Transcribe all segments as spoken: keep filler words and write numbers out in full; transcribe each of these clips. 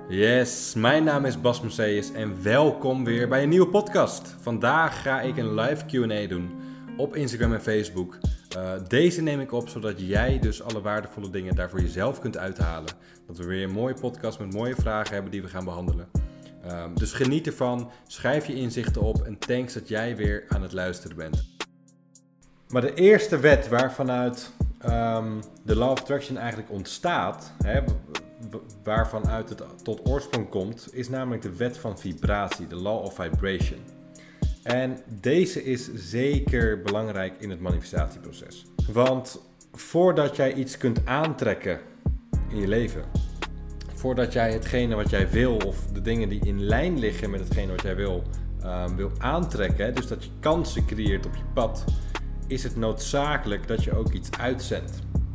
Yes, mijn naam is Bas Museus en welkom weer bij een nieuwe podcast. Vandaag ga ik een live Q en A doen op Instagram en Facebook. Uh, deze neem ik op zodat jij dus alle waardevolle dingen daar voor jezelf kunt uithalen. Dat we weer een mooie podcast met mooie vragen hebben die we gaan behandelen. Um, dus geniet ervan, schrijf je inzichten op en thanks dat jij weer aan het luisteren bent. Maar de eerste wet waarvanuit um, de Law of Attraction eigenlijk ontstaat, hè, waarvanuit het tot oorsprong komt, is namelijk de wet van vibratie, de Law of Vibration. En deze is zeker belangrijk in het manifestatieproces. Want voordat jij iets kunt aantrekken in je leven, voordat jij hetgene wat jij wil of de dingen die in lijn liggen met hetgene wat jij wil, um, wil aantrekken, dus dat je kansen creëert op je pad, is het noodzakelijk dat je ook iets uitzendt.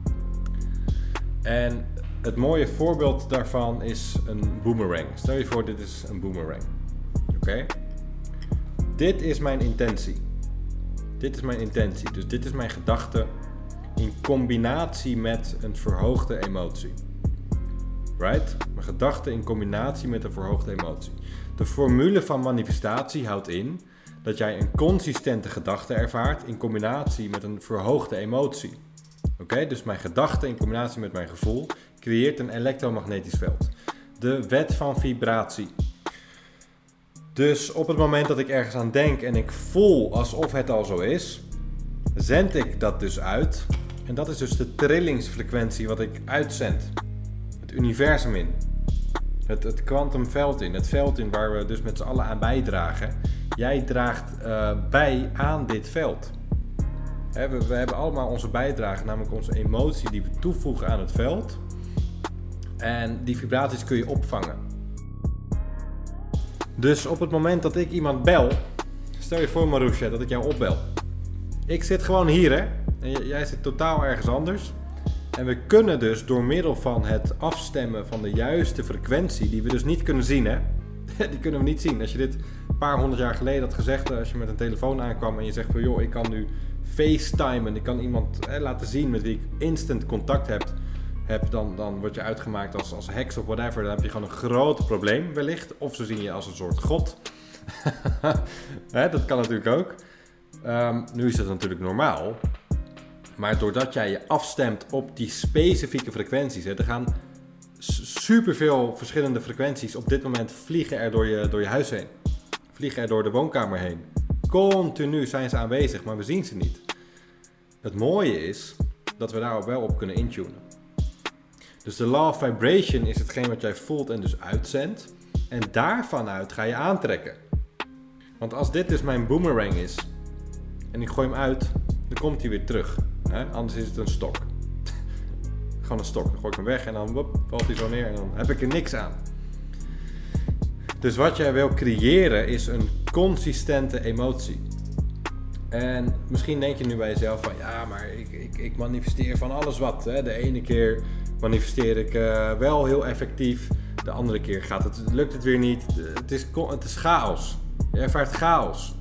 En het mooie voorbeeld daarvan is een boomerang. Stel je voor, dit is een boomerang. Oké? Okay? Dit is mijn intentie. Dit is mijn intentie. Dus dit is mijn gedachte in combinatie met een verhoogde emotie. Right? Mijn gedachte in combinatie met een verhoogde emotie. De formule van manifestatie houdt in dat jij een consistente gedachte ervaart in combinatie met een verhoogde emotie. Oké? Okay? Dus mijn gedachte in combinatie met mijn gevoel creëert een elektromagnetisch veld. De wet van vibratie. Dus op het moment dat ik ergens aan denk en ik voel alsof het al zo is, zend ik dat dus uit. En dat is dus de trillingsfrequentie wat ik uitzend. Het universum in. Het, het kwantumveld in. Het veld in waar we dus met z'n allen aan bijdragen. Jij draagt uh, bij aan dit veld. He, we, we hebben allemaal onze bijdrage, namelijk onze emotie die we toevoegen aan het veld. En die vibraties kun je opvangen. Dus op het moment dat ik iemand bel, stel je voor Marusha dat ik jou opbel. Ik zit gewoon hier hè, en j- jij zit totaal ergens anders. En we kunnen dus door middel van het afstemmen van de juiste frequentie, die we dus niet kunnen zien hè. Die kunnen we niet zien. Als je dit een paar honderd jaar geleden had gezegd, als je met een telefoon aankwam en je zegt van joh, ik kan nu facetimen, ik kan iemand hè, laten zien met wie ik instant contact heb. Heb, dan, dan word je uitgemaakt als, als heks of whatever. Dan heb je gewoon een groot probleem wellicht. Of ze zien je als een soort god. Hè, dat kan natuurlijk ook. Um, nu is dat natuurlijk normaal. Maar doordat jij je afstemt op die specifieke frequenties. Hè, er gaan superveel verschillende frequenties op dit moment vliegen er door je, door je huis heen. Vliegen er door de woonkamer heen. Continu zijn ze aanwezig, maar we zien ze niet. Het mooie is dat we daar wel op kunnen intunen. Dus de Law of Vibration is hetgeen wat jij voelt en dus uitzendt. En daarvan uit ga je aantrekken. Want als dit dus mijn boomerang is en ik gooi hem uit, dan komt hij weer terug. Hè? Anders is het een stok. Gewoon een stok. Dan gooi ik hem weg en dan wop, valt hij zo neer en dan heb ik er niks aan. Dus wat jij wil creëren is een consistente emotie. En misschien denk je nu bij jezelf van ja, maar ik, ik, ik manifesteer van alles wat. Hè? De ene keer manifesteer ik uh, wel heel effectief. De andere keer gaat het, lukt het weer niet. Het is, het is chaos. Je ervaart chaos.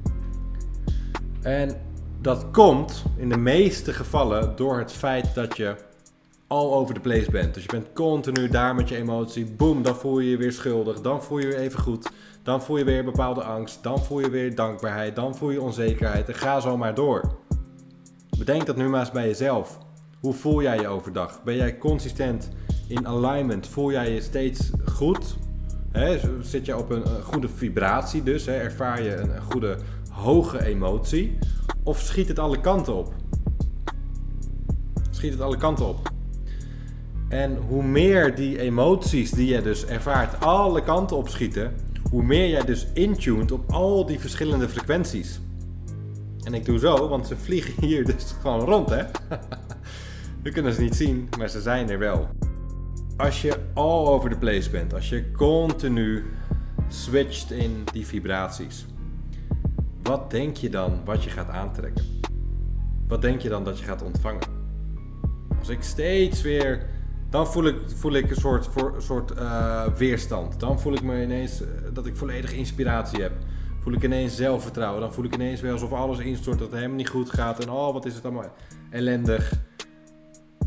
En dat komt in de meeste gevallen door het feit dat je all over the place bent. Dus je bent continu daar met je emotie. Boom, dan voel je je weer schuldig. Dan voel je je weer even goed. Dan voel je weer bepaalde angst. Dan voel je weer dankbaarheid. Dan voel je onzekerheid. En ga zo maar door. Bedenk dat nu maar eens bij jezelf. Hoe voel jij je overdag? Ben jij consistent in alignment? Voel jij je steeds goed? He, zit je op een, een goede vibratie dus? He, ervaar je een, een goede hoge emotie? Of schiet het alle kanten op? Schiet het alle kanten op? En hoe meer die emoties die je dus ervaart alle kanten op schieten, hoe meer jij dus intuned op al die verschillende frequenties. En ik doe zo, want ze vliegen hier dus gewoon rond hè. We kunnen ze niet zien, maar ze zijn er wel. Als je all over the place bent, als je continu switcht in die vibraties, wat denk je dan wat je gaat aantrekken? Wat denk je dan dat je gaat ontvangen? Als ik steeds weer, dan voel ik, voel ik een soort, voor, soort uh, weerstand. Dan voel ik me ineens uh, dat ik volledig inspiratie heb. Voel ik ineens zelfvertrouwen. Dan voel ik ineens weer alsof alles instort, dat het helemaal niet goed gaat. En oh, wat is het allemaal ellendig.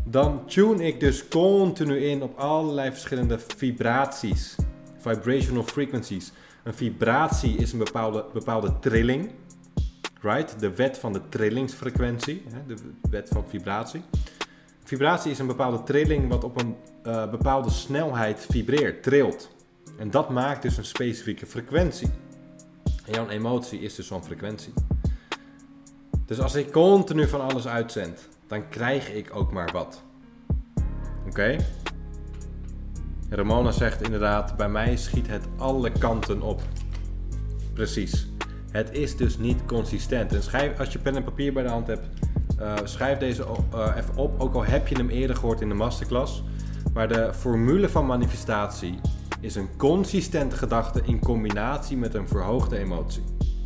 dan tune ik dus continu in op allerlei verschillende vibraties. Vibrational frequencies. Een vibratie is een bepaalde, bepaalde trilling. Right? De wet van de trillingsfrequentie. De wet van vibratie. Vibratie is een bepaalde trilling wat op een uh, bepaalde snelheid vibreert, trilt. En dat maakt dus een specifieke frequentie. En jouw emotie is dus zo'n frequentie. Dus als ik continu van alles uitzend, dan krijg ik ook maar wat. Oké? Okay? Ramona zegt inderdaad, bij mij schiet het alle kanten op. Precies. Het is dus niet consistent. En schrijf, als je pen en papier bij de hand hebt, uh, schrijf deze uh, even op. Ook al heb je hem eerder gehoord in de masterclass. Maar de formule van manifestatie is een consistente gedachte in combinatie met een verhoogde emotie.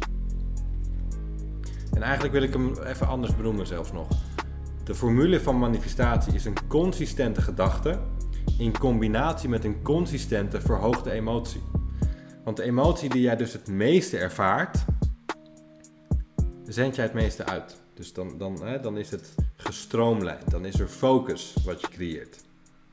En eigenlijk wil ik hem even anders benoemen zelfs nog. De formule van manifestatie is een consistente gedachte in combinatie met een consistente verhoogde emotie. Want de emotie die jij dus het meeste ervaart, zend jij het meeste uit. Dus dan, dan, hè, dan is het gestroomlijnd, dan is er focus wat je creëert.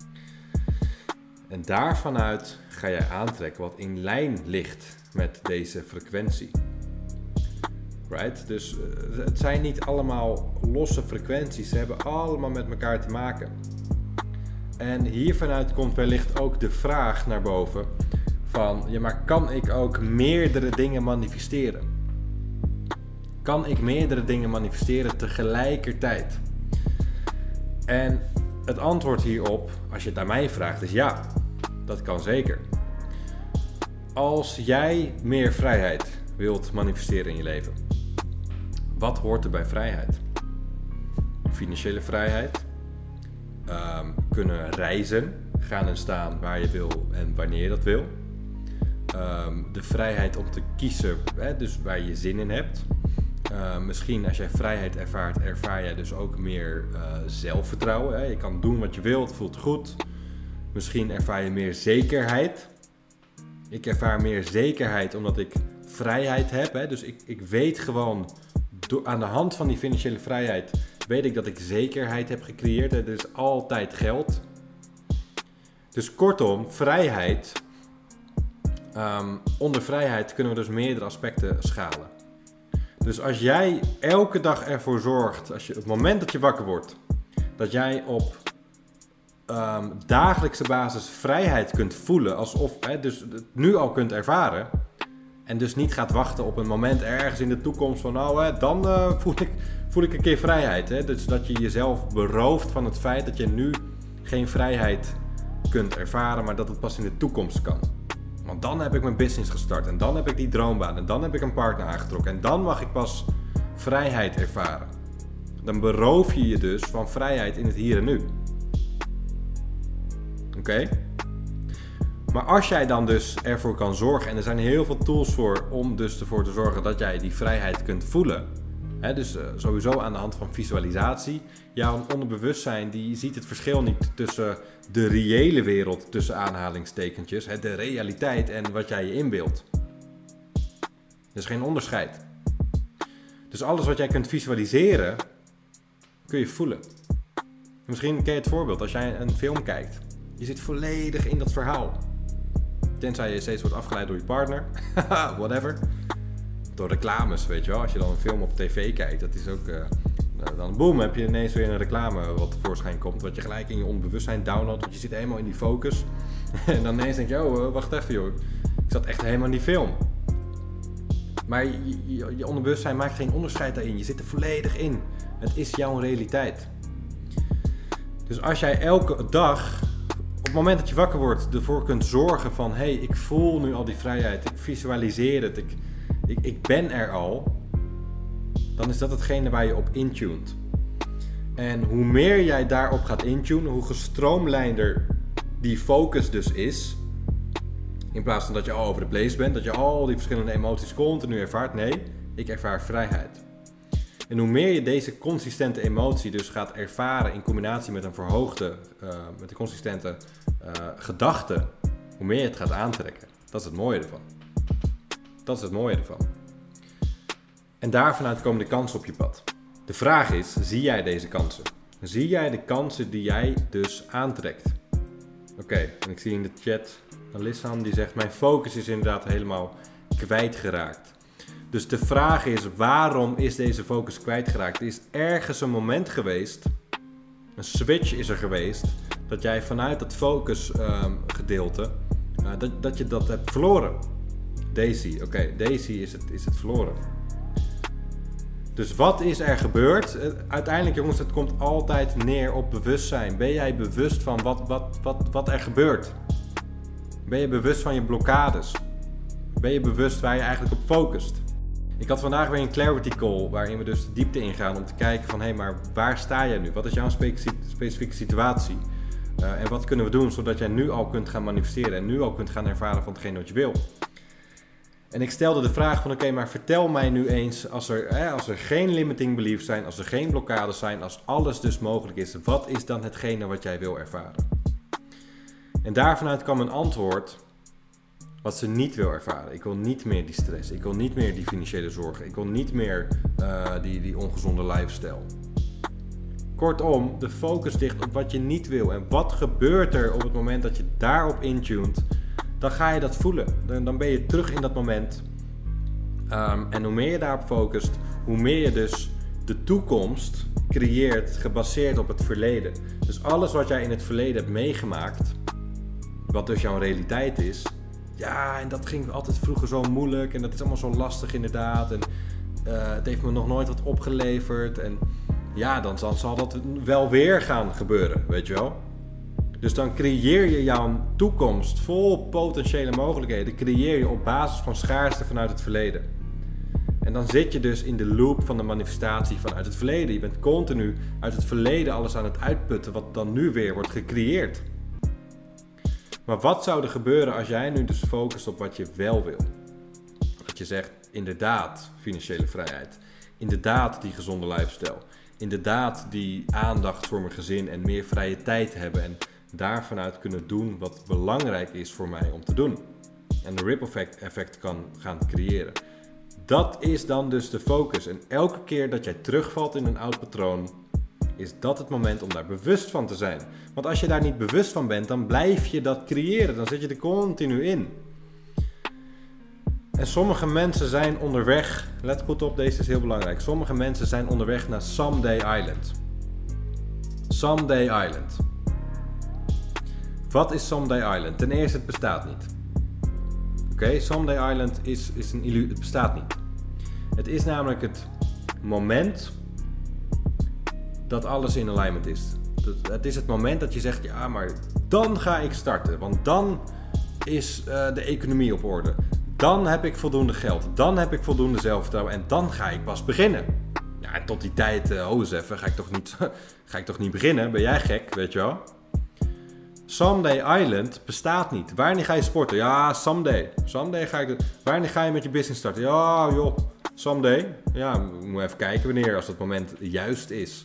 En daarvanuit ga je aantrekken wat in lijn ligt met deze frequentie. Right? Dus uh, het zijn niet allemaal losse frequenties, ze hebben allemaal met elkaar te maken. En hiervanuit komt wellicht ook de vraag naar boven van, ja, maar kan ik ook meerdere dingen manifesteren? Kan ik meerdere dingen manifesteren tegelijkertijd? En het antwoord hierop, als je het aan mij vraagt, is ja, dat kan zeker. Als jij meer vrijheid wilt manifesteren in je leven, wat hoort er bij vrijheid? Financiële vrijheid, um, kunnen reizen, gaan en staan waar je wil en wanneer je dat wil. Um, de vrijheid om te kiezen, hè, dus waar je zin in hebt. Uh, misschien als jij vrijheid ervaart, ervaar jij dus ook meer uh, zelfvertrouwen. Hè? Je kan doen wat je wilt, voelt goed. Misschien ervaar je meer zekerheid. Ik ervaar meer zekerheid omdat ik vrijheid heb. Hè? Dus ik, ik weet gewoon, do- aan de hand van die financiële vrijheid, weet ik dat ik zekerheid heb gecreëerd. Er is altijd geld. Dus kortom, vrijheid. Um, onder vrijheid kunnen we dus meerdere aspecten schalen. Dus als jij elke dag ervoor zorgt, als je, op het moment dat je wakker wordt, dat jij op um, dagelijkse basis vrijheid kunt voelen, alsof hè, dus het nu al kunt ervaren, en dus niet gaat wachten op een moment ergens in de toekomst van nou, hè, dan uh, voel, ik, voel ik een keer vrijheid. Hè? Dus dat je jezelf berooft van het feit dat je nu geen vrijheid kunt ervaren, maar dat het pas in de toekomst kan. Want dan heb ik mijn business gestart en dan heb ik die droombaan en dan heb ik een partner aangetrokken en dan mag ik pas vrijheid ervaren. Dan beroof je je dus van vrijheid in het hier en nu. Oké? Okay? Maar als jij dan dus ervoor kan zorgen, en er zijn heel veel tools voor om dus ervoor te zorgen dat jij die vrijheid kunt voelen. Hè, dus uh, sowieso aan de hand van visualisatie. Jouw onderbewustzijn die ziet het verschil niet tussen de reële wereld, tussen aanhalingstekentjes, hè, de realiteit en wat jij je inbeeldt. Er is geen onderscheid. Dus alles wat jij kunt visualiseren, kun je voelen. Misschien ken je het voorbeeld, als jij een film kijkt. Je zit volledig in dat verhaal. Tenzij je steeds wordt afgeleid door je partner. Whatever. Door reclames, weet je wel. Als je dan een film op tv kijkt, dat is ook... Uh, dan boem, heb je ineens weer een reclame wat tevoorschijn komt. Wat je gelijk in je onbewustzijn downloadt. Want je zit helemaal in die focus. En dan ineens denk je, oh, uh, wacht even joh. Ik zat echt helemaal in die film. Maar je, je, je onderbewustzijn maakt geen onderscheid daarin. Je zit er volledig in. Het is jouw realiteit. Dus als jij elke dag... Op het moment dat je wakker wordt, ervoor kunt zorgen van... Hé, hey, ik voel nu al die vrijheid. Ik visualiseer het. Ik, ik, ik ben er al. Dan is dat hetgene waar je op intunt. En hoe meer jij daarop gaat intunen, hoe gestroomlijnder die focus dus is. In plaats van dat je al over de place bent. Dat je al die verschillende emoties continu ervaart. Nee, ik ervaar vrijheid. En hoe meer je deze consistente emotie dus gaat ervaren in combinatie met een verhoogde, uh, met een consistente uh, gedachte, hoe meer je het gaat aantrekken. Dat is het mooie ervan. Dat is het mooie ervan. En daarvanuit komen de kansen op je pad. De vraag is, zie jij deze kansen? zie jij de kansen die jij dus aantrekt? Oké, okay, en ik zie in de chat Alissam die zegt, mijn focus is inderdaad helemaal kwijtgeraakt. Dus de vraag is, waarom is deze focus kwijtgeraakt? Er is ergens een moment geweest, een switch is er geweest, dat jij vanuit dat focusgedeelte, uh, uh, dat, dat je dat hebt verloren. Daisy, oké, okay, Daisy is het, is het verloren. Dus wat is er gebeurd? Uh, uiteindelijk jongens, het komt altijd neer op bewustzijn. Ben jij bewust van wat, wat, wat, wat er gebeurt? Ben je bewust van je blokkades? Ben je bewust waar je eigenlijk op focust? Ik had vandaag weer een clarity call waarin we dus de diepte ingaan om te kijken van hé, hey, maar waar sta jij nu? Wat is jouw specifieke situatie? Uh, en wat kunnen we doen zodat jij nu al kunt gaan manifesteren en nu al kunt gaan ervaren van hetgeen wat je wil? En ik stelde de vraag van oké, okay, maar vertel mij nu eens als er, hè, als er geen limiting beliefs zijn, als er geen blokkades zijn, als alles dus mogelijk is, wat is dan hetgene wat jij wil ervaren? En daarvanuit kwam een antwoord wat ze niet wil ervaren. Ik wil niet meer die stress. Ik wil niet meer die financiële zorgen. Ik wil niet meer uh, die, die ongezonde lifestyle. Kortom, de focus ligt op wat je niet wil. En wat gebeurt er op het moment dat je daarop intuned? Dan ga je dat voelen. Dan, dan ben je terug in dat moment. Um, en hoe meer je daarop focust, hoe meer je dus de toekomst creëert gebaseerd op het verleden. Dus alles wat jij in het verleden hebt meegemaakt, wat dus jouw realiteit is. Ja, en dat ging altijd vroeger zo moeilijk en dat is allemaal zo lastig inderdaad. En uh, het heeft me nog nooit wat opgeleverd. En ja, dan, dan zal dat wel weer gaan gebeuren, weet je wel. Dus dan creëer je jouw toekomst vol potentiële mogelijkheden. Creëer je op basis van schaarste vanuit het verleden. En dan zit je dus in de loop van de manifestatie vanuit het verleden. Je bent continu uit het verleden alles aan het uitputten wat dan nu weer wordt gecreëerd. Maar wat zou er gebeuren als jij nu dus focust op wat je wel wil? Dat je zegt, inderdaad financiële vrijheid. Inderdaad die gezonde lifestyle. Inderdaad die aandacht voor mijn gezin en meer vrije tijd hebben. En daarvanuit kunnen doen wat belangrijk is voor mij om te doen. En de ripple effect, effect kan gaan creëren. Dat is dan dus de focus. En elke keer dat jij terugvalt in een oud patroon, is dat het moment om daar bewust van te zijn. Want als je daar niet bewust van bent, dan blijf je dat creëren. Dan zit je er continu in. En sommige mensen zijn onderweg, let goed op, deze is heel belangrijk. Sommige mensen zijn onderweg naar Someday Island. Someday Island. Wat is Someday Island? Ten eerste, het bestaat niet. Oké, okay, Someday Island is, is een illusie, het bestaat niet. Het is namelijk het moment dat alles in alignment is. Het is het moment dat je zegt, ja, maar dan ga ik starten. Want dan is uh, de economie op orde. Dan heb ik voldoende geld. Dan heb ik voldoende zelfvertrouwen. En dan ga ik pas beginnen. Ja, en tot die tijd, uh, oh eens even, ga ik, toch niet, ga ik toch niet beginnen? Ben jij gek, weet je wel? Someday Island bestaat niet. Wanneer ga je sporten? Ja, someday. Someday ga ik... Wanneer ga je met je business starten? Ja, joh, someday. Ja, we moeten even kijken wanneer, als het moment juist is.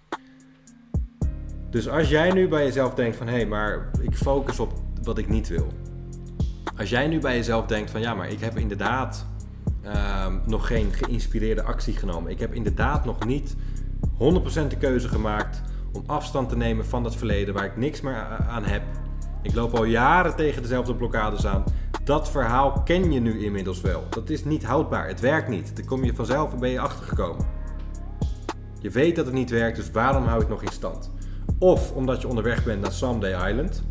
Dus als jij nu bij jezelf denkt van, hé, hey, maar ik focus op wat ik niet wil. Als jij nu bij jezelf denkt van, ja, maar ik heb inderdaad uh, nog geen geïnspireerde actie genomen. Ik heb inderdaad nog niet honderd procent de keuze gemaakt om afstand te nemen van dat verleden waar ik niks meer aan heb. Ik loop al jaren tegen dezelfde blokkades aan. Dat verhaal ken je nu inmiddels wel. Dat is niet houdbaar. Het werkt niet. Dan kom je vanzelf en ben je achtergekomen. Je weet dat het niet werkt, dus waarom hou ik nog in stand? Of omdat je onderweg bent naar Someday Island.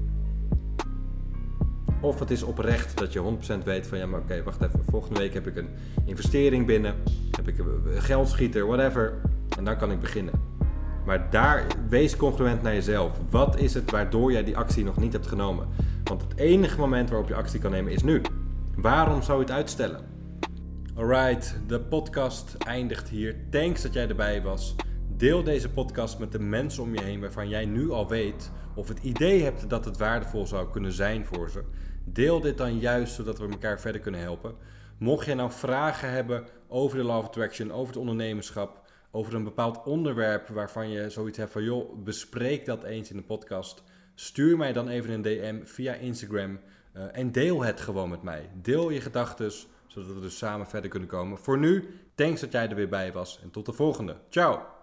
Of het is oprecht dat je honderd procent weet van, ja, maar oké, okay, wacht even. Volgende week heb ik een investering binnen. Heb ik een geldschieter, whatever. En dan kan ik beginnen. Maar daar, wees congruent naar jezelf. Wat is het waardoor jij die actie nog niet hebt genomen? Want het enige moment waarop je actie kan nemen is nu. Waarom zou je het uitstellen? Alright, de podcast eindigt hier. Thanks dat jij erbij was. Deel deze podcast met de mensen om je heen waarvan jij nu al weet of het idee hebt dat het waardevol zou kunnen zijn voor ze. Deel dit dan juist zodat we elkaar verder kunnen helpen. Mocht jij nou vragen hebben over de Law of Attraction, over het ondernemerschap, over een bepaald onderwerp waarvan je zoiets hebt van, joh, bespreek dat eens in de podcast. Stuur mij dan even een D M via Instagram uh, en deel het gewoon met mij. Deel je gedachten, zodat we dus samen verder kunnen komen. Voor nu, thanks dat jij er weer bij was en tot de volgende. Ciao!